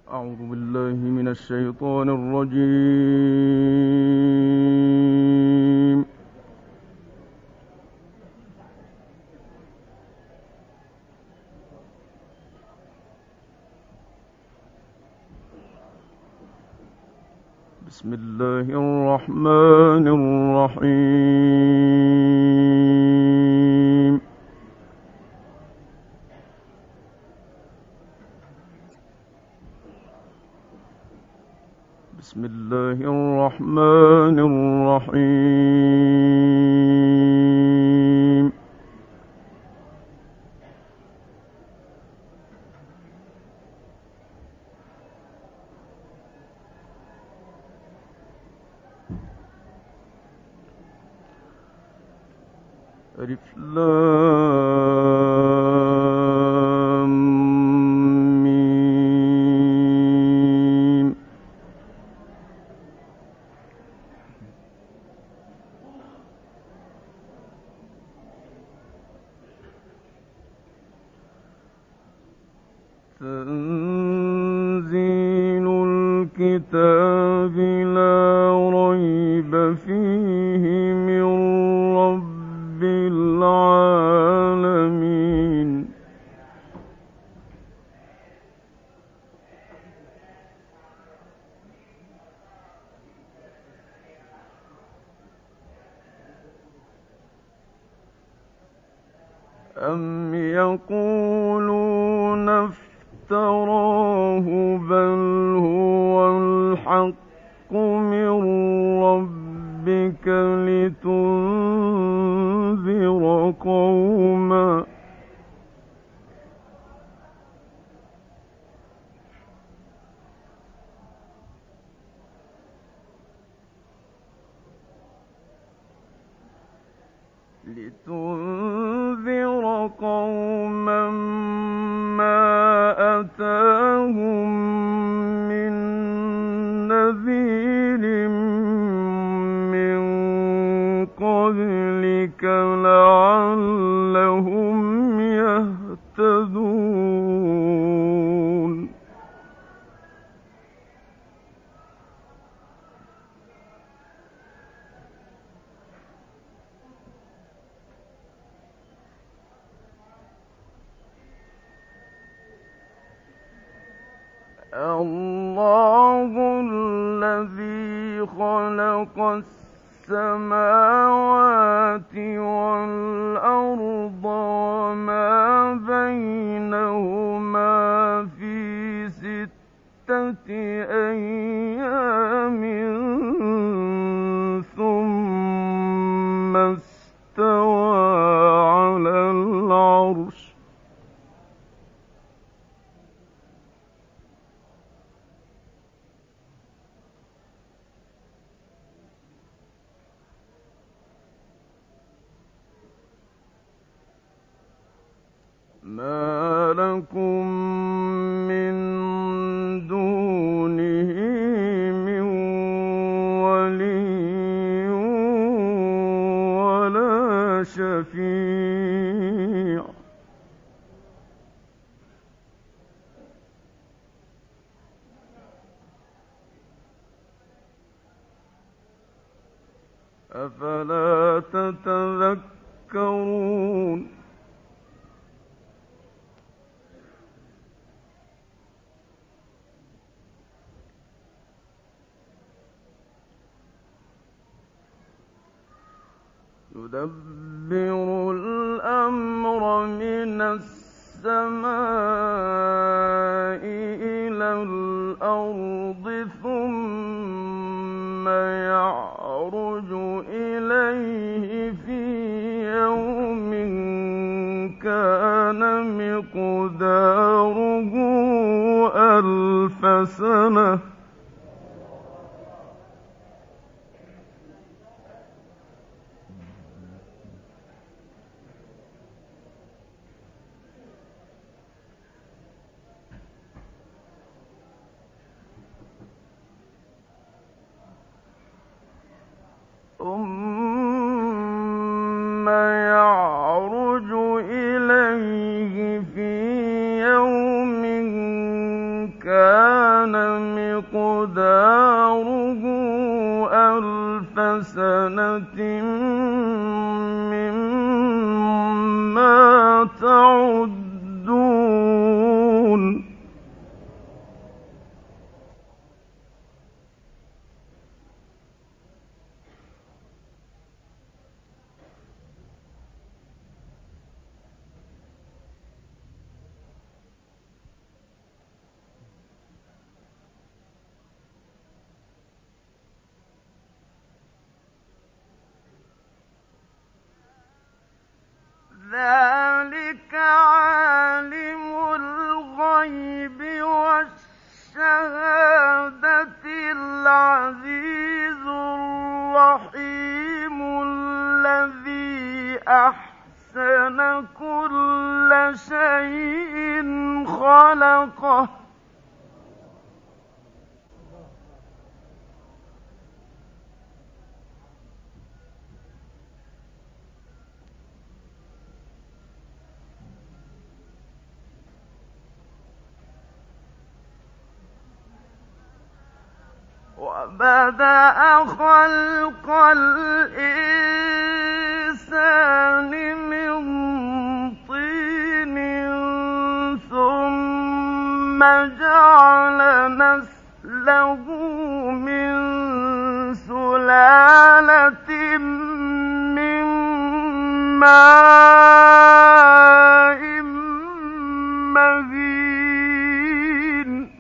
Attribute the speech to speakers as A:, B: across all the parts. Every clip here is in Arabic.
A: أعوذ بالله من الشيطان الرجيم. بسم الله الرحمن الرحيم. بسم الله الرحمن الرحيم. ألف لام ميم. تنزيل الكتاب لا ريب فيه من رب العالمين. أم يقولون افتراه بل هو الحق من ربك لتنذر قوما ما أتاهم من نذير من قبلك لعلهم يهتدون. الله الذي خلق السماوات والأرض وما بينهما في 6 أيام ثم استوى على العرش. ما لكم من دونه من ولي ولا شفيع أفلا تتذكرون. يدبر الأمر من السماء إلى الأرض ثم يعرج إليه في يوم كان مقداره 1000 سنة ثم يعرج إليه في يوم كان كان مقداره 1000 سنة مما تعدون ذلك عالم الغيب والشهادة العزيز الرحيم الذي أحسن كل شيء خلقه وبدأ خلق الإنسان من طين ثم جعل نسله من سلالة من ماء مهين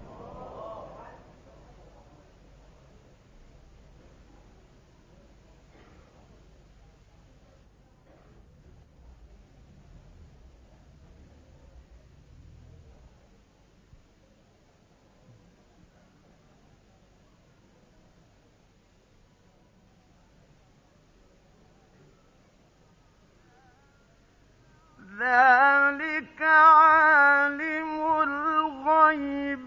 A: ذلك عالم الغيب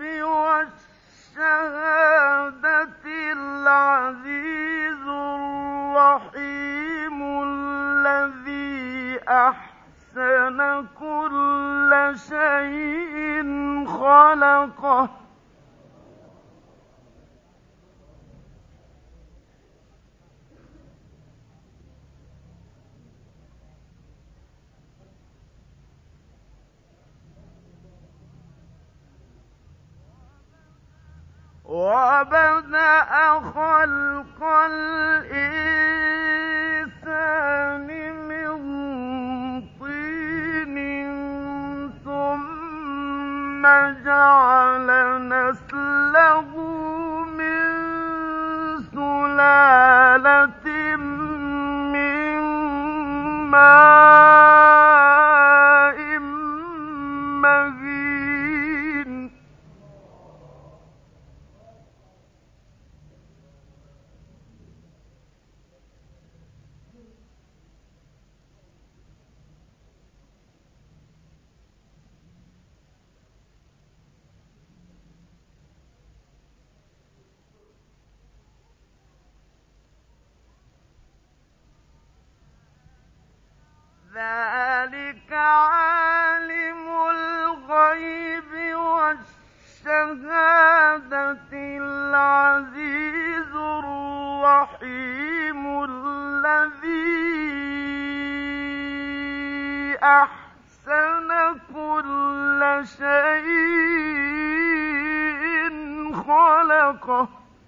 A: والشهادة العزيز الرحيم الذي أحسن كل شيء خلقه وبدأ خلق الإنسان من طين ثم جعل نسله من سلالة من ماء مهين ذلك عالم الغيب والشهادة العزيز الرحيم الذي أحسن كل شيء خلقه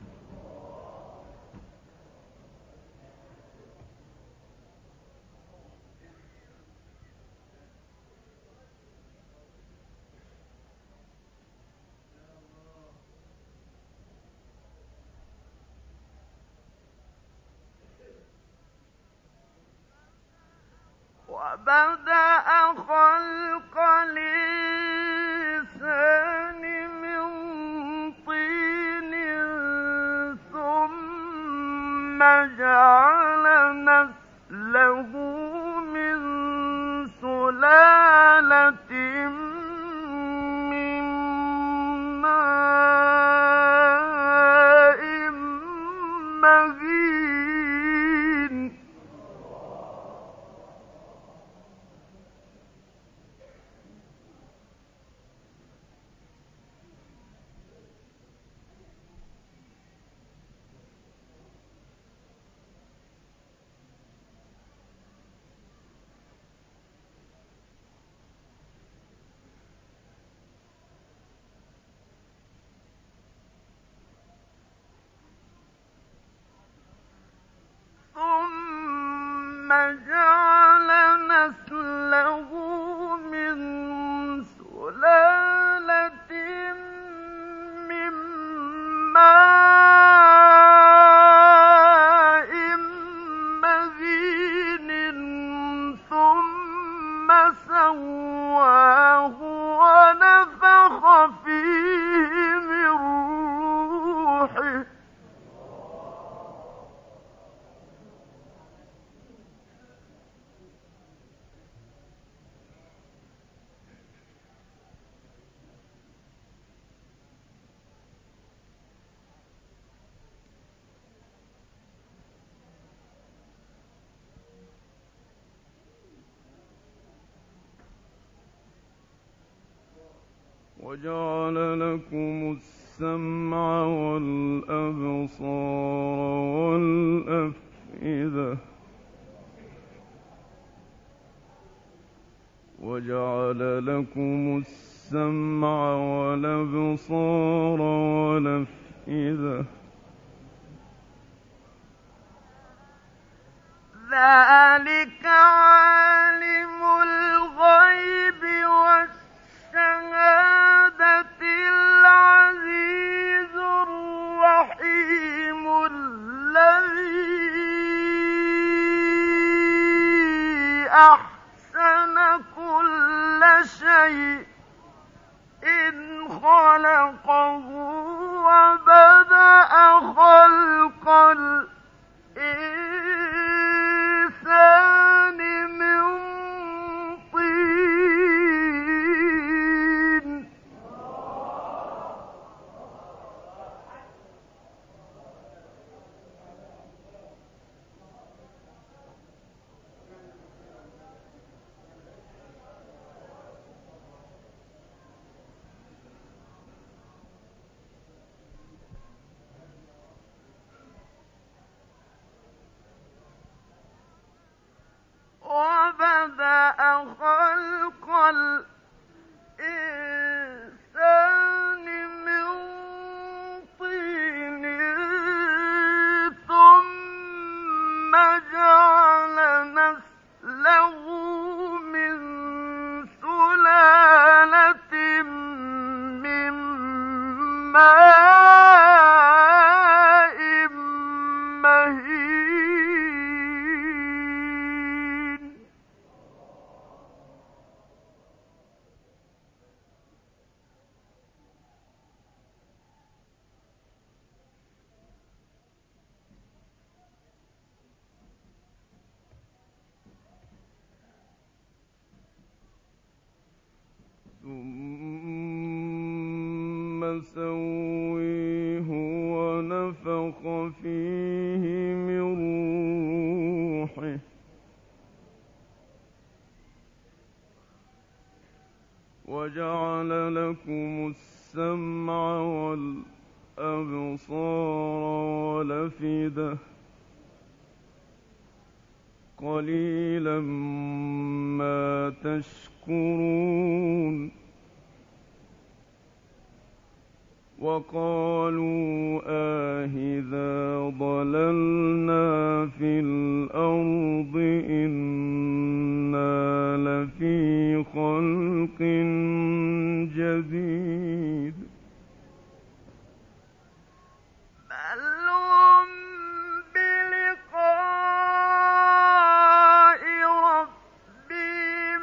A: وبدأ خلق الإنسان من طين ثم جعل نسله من سلالة من ماء مهين جعل نسله من سلالة من ماء مهين ثم سواه ونفخ فيه من روحه
B: وجعل لكم السمع والأبصار والأفئدة وجعل لكم السمع والأبصار والأفئدة
A: ذلك عالم الغيب والشهادة العزيز الرحيم الذي أحسن كل شيء خلقه وبدأ خلق الإنسان من طين وبدأ خلق الإنسان من طين ثم جعل نسله من سلالة من ماء مهين
B: ثم سويه ونفخ فيه من روحه وجعل لكم السمع والأبصار والأفئدة قليلا ما تشكرون وقالوا أَإِذَا ضللنا في الأرض إنا لفي خلق جديد
A: بل هم بلقاء ربهم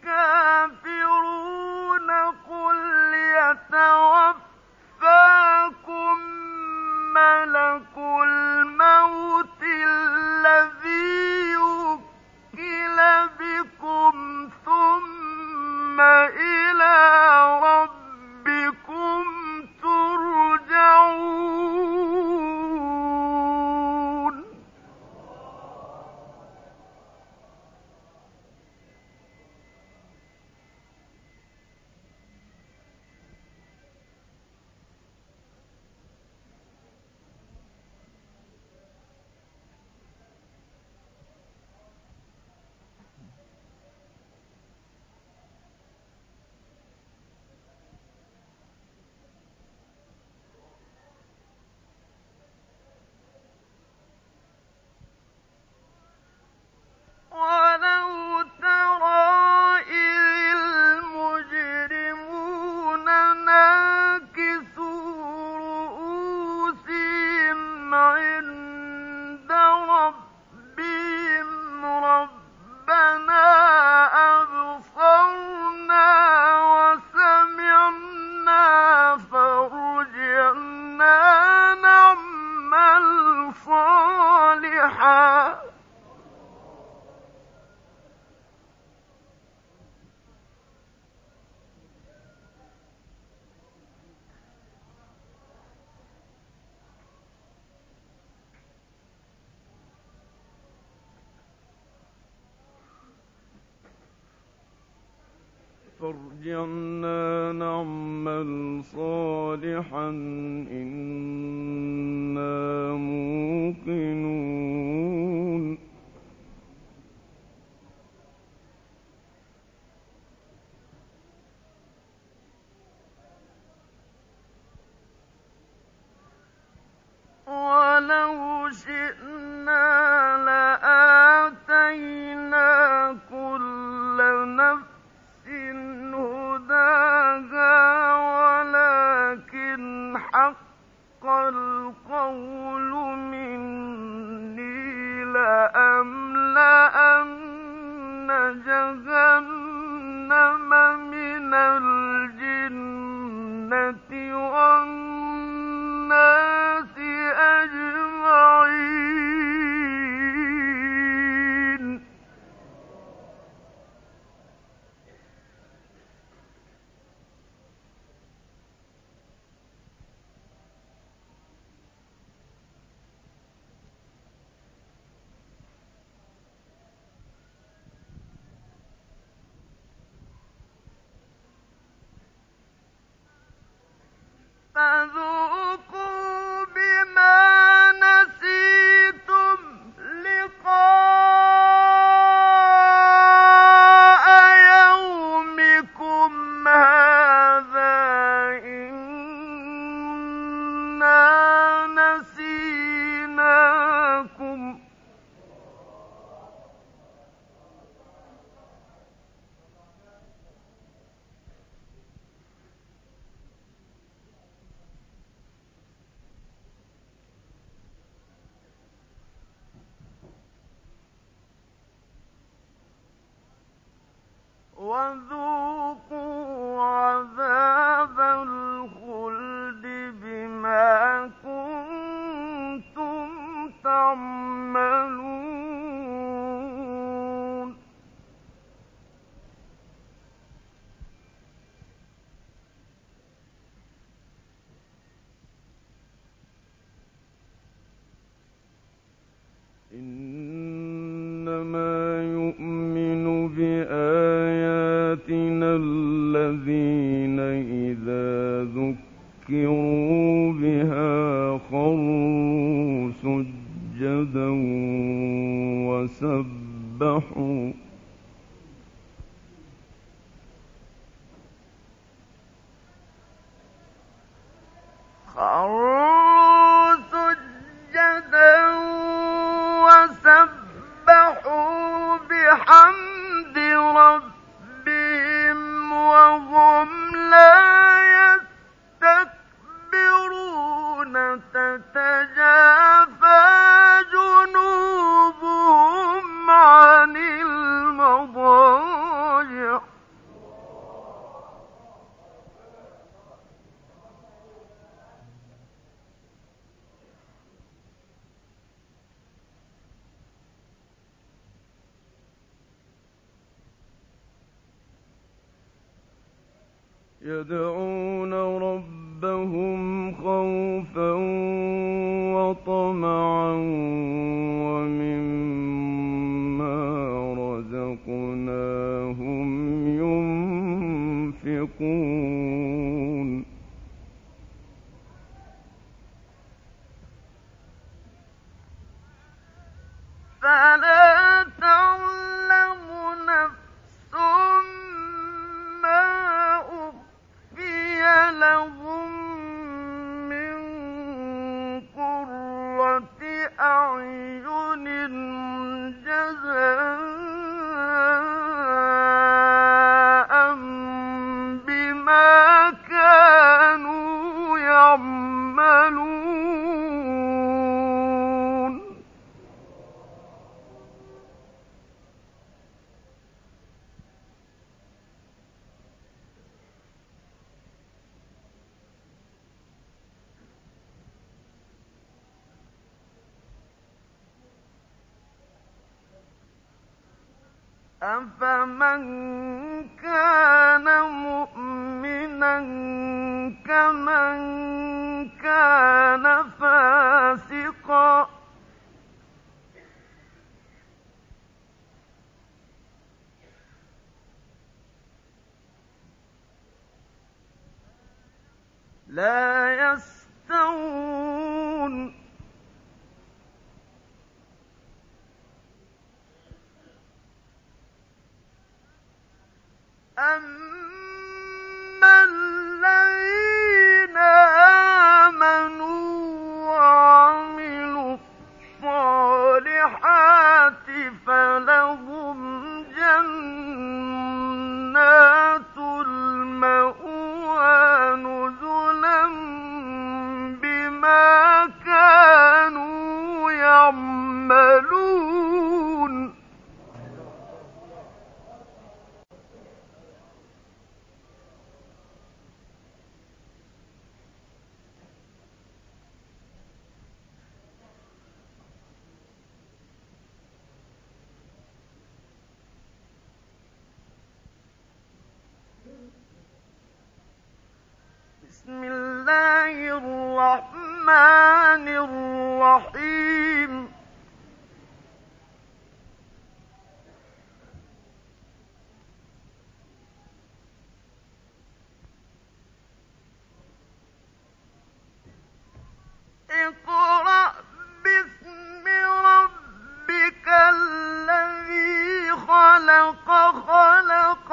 A: كافرون قل يتوفاكم ملك الموت الذي وكل بكم ثم إلى ربكم ترجعون
B: فارجعنا نعمل صالحا إنا موقنون
A: ولو شئنا لآتينا كل نفس هداها ولكن حق القول مني لأملأن جهنم من الجنة والناس أجمعين فذوقوا بما نسيتم لقاء يومكم هذا إنا نسيناكم وذوقوا عذاب الخلد بما كنتم تعملون
B: إنما يؤمن بآياتنا الذين إذا ذكروا بها خروا سجدا وسبحوا
A: خروا سجدا وسبحوا بحمد ربهم وهم لا يستكبرون تتجافى جنوبهم عن المضاجع
B: يدعون ربهم خوفا وطمعا ومما رزقناهم ينفقون
A: فلا تعلم نفس ما أخفي لهم من قرة أعين جزاء بما كانوا يعملون أفمن كان مؤمنا كمن كان فاسقا لا يستوون أما الذين آمنوا وعملوا الصالحات فلهم جنات المأوى نزلا بما كانوا يعملون بسم الله الرحمن الرحيم اقرأ باسم ربك الذي خلق خلق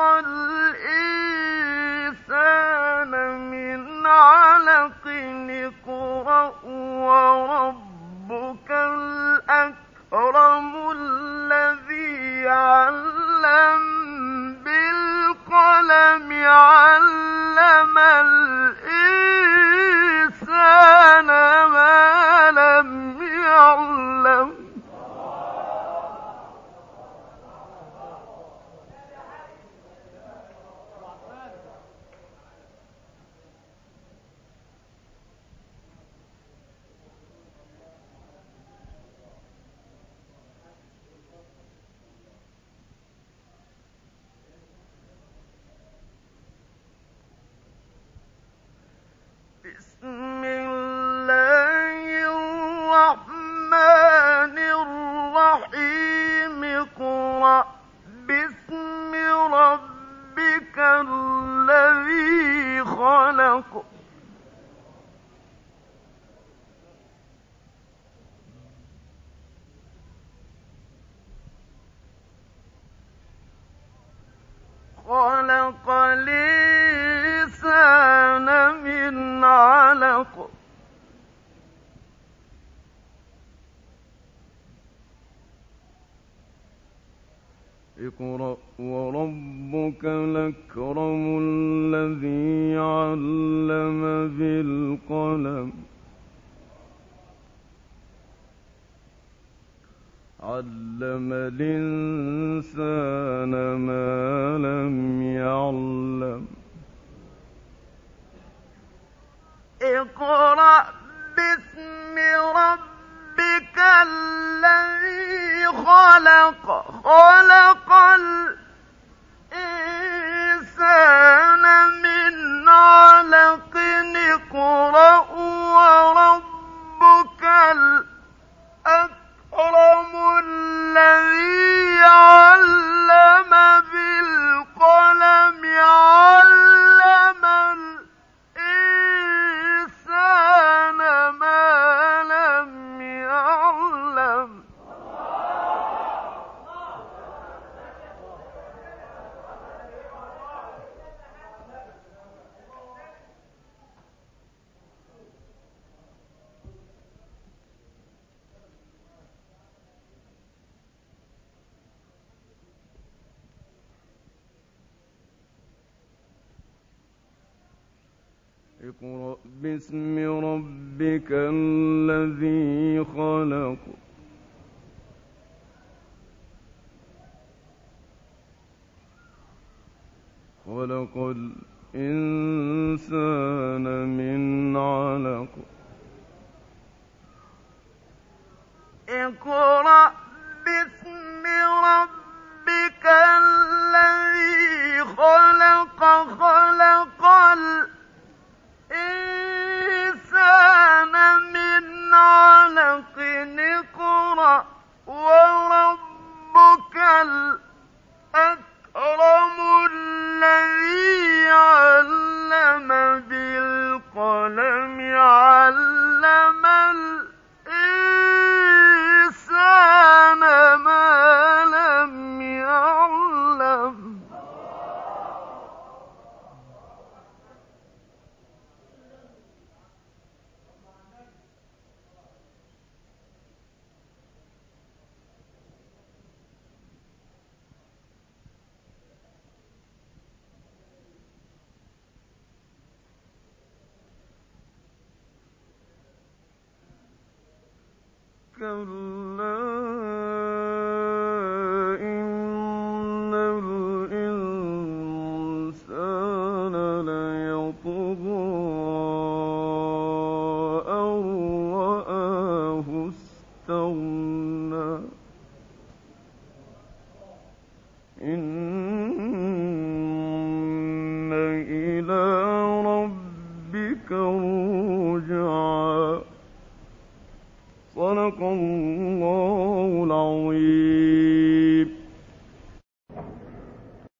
A: الإنسان من علق اقرأ وربك الأكرم الذي علم بالقلم علم الإنسان ما لم يعلم بسم الله الرحمن الرحيم اقرأ باسم ربك الذي خلق خلق الإنسان من علق
B: اقرأ وربك الأكرم الذي علم بالقلم علم الإنسان ما لم يعلم
A: اقرأ باسم ربك الذي خلق خلق الإنسان من علق اقرأ وربك الأكرم الذي علم بالقلم علم الإنسان ما لم يعلم
B: اقرأ باسم ربك الذي خلق خلق الإنسان من علق
A: اقرأ باسم ربك الذي خلق خلق الإنسان من علق اقرأ وربك الأكرم الذي علم بالقلم
B: كلا إن الإنسان ليطغى أن رآه استغنى إن إلى ربك الرجعى صدق الله العظيم